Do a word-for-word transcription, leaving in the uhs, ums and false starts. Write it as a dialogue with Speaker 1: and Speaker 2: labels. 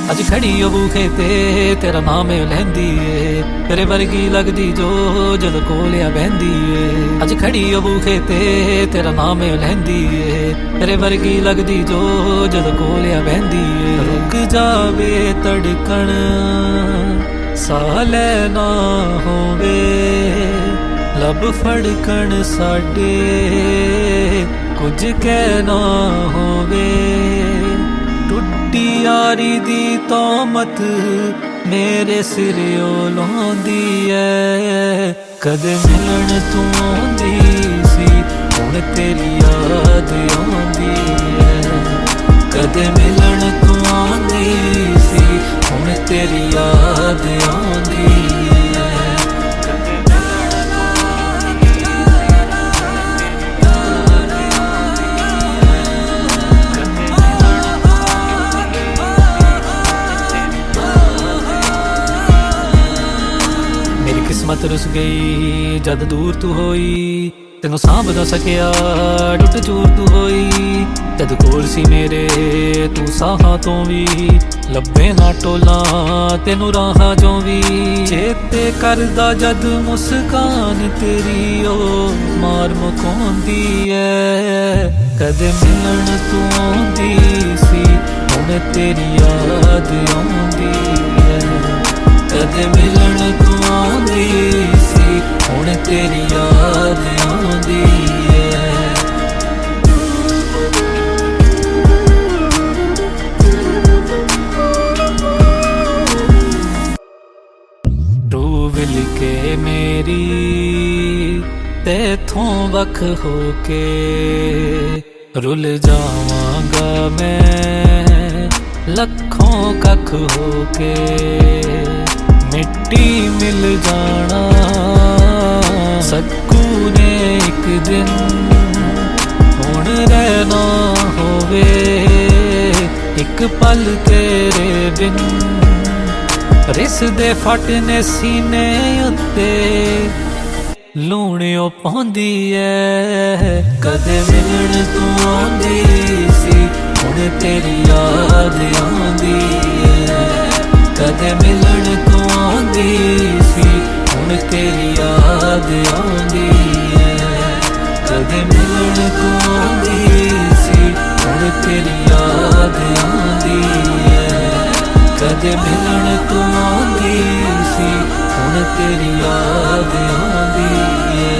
Speaker 1: अज खड़ी ओ बूखे ते तेरा नाम लैंदी ए, तेरे वर्गी लगदी जो जद कोलिया बहंदी ए। अज खड़ी ओ बूखे ते तेरा नाम लैंदी ए, तेरे वर्गी लगदी जो जद कोलिया बहंदी ए। रुक जावे तड़कण साले ना होवे, लब फड़कण साडे कुछ कहना होवे। टुट्टी यारी दी तौमत मेरे सिरों लांदी ऐ, कदे मिलन तू आंदी सी हुण तेरी याद आंदी ऐ। कदे मिलन तू आंदी सी हुण तेरी याद आंदी ऐ। किस्मत रुस गई जद दूर तू होई, तेनू सांभ ना सकिया टुट चूर तू होई। जद कोल सी मेरे तू साहां तो भी लब्बे ना टोला तेनू राहां चों भी। चेते करदा जद मुस्कान तेरी ओ मार मुकांदी ऐ, कदे मिलन तू आंदी सी हुण तेरी याद आंदी ऐ। कदे मिलन तू आंदी सी हुण तेरी याद आंदी ऐ। तू विल के मेरी तेथों वख होके रुल जावांगा मैं लखों कख होके। मिट्टी मिल जाना सकू ने एक दिन, हुण रहना होवे एक पल तेरे बिन। रिस दे फटने सीने उत्ते लूणियों पांदी ऐ, कदे मिलन तू आंदी सी हुण तेरी याद आंदी ऐ। कदे मिलन तू आंदी सी हुण तेरी याद आंदी ऐ। कदे मिलन तू आंदी सी हुण तेरी याद आंदी ऐ। कदे मिलन तू आंदी सी हुण तेरी याद आंदी ऐ।